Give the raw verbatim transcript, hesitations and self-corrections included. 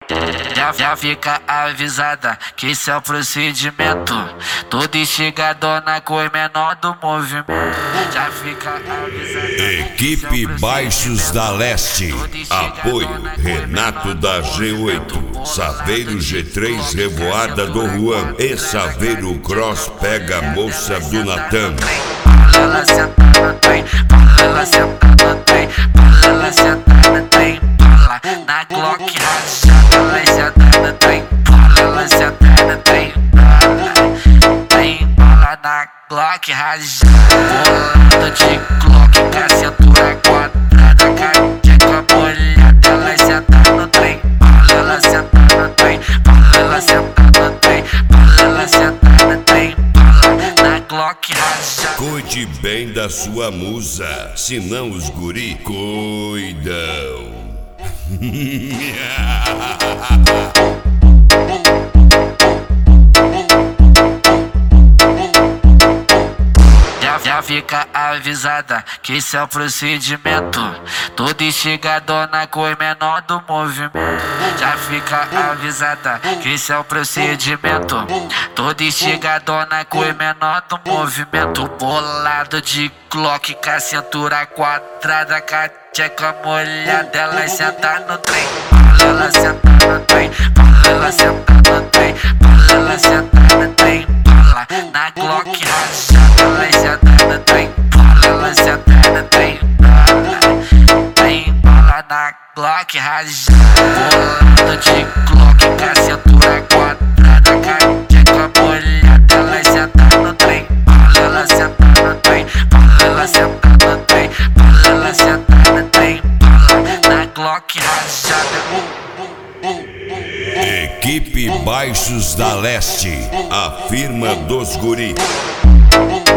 Já, já fica avisada que esse é o procedimento. Toda instigadona com o menor do movimento. Já fica avisada. Equipe Baixos da Leste. Apoio Renato da G oito, Saveiro G três Revoada do Juan e Saveiro Cross pega a moça do Natan. Ela senta no trem, ela senta no trem, ela senta no trem, na Glock rachada, ela senta no trem, ela senta no trem, tem bala na Glock rachada, bolado de Glock com a cintura quadrada, cadeca molhada, ela senta no trem, ela senta no trem, ela senta no trem, ela senta no trem, na Glock rachada. Cuide bem da sua musa, senão os guri cuidam. Já, já fica avisada que esse é o procedimento. Toda instigadona com o menor do movimento. Já fica avisada que esse é o procedimento. Toda instigadona com o menor do movimento. Bolado de Glock com a cintura quadrada, cadeca molhada, ela senta no trem, ela senta no trem, ela senta no trem, ela senta no trem, na Glock rachada, ela senta no trem, ela senta no trem, tem bala na Glock rachada, bolado de Glock com a cintura quadrada, cadeca molhada, ela senta no trem, ela senta no trem, ela senta no trem, ela senta no trem, na Glock rachada. Equipe Baixos da Leste, a firma dos guri.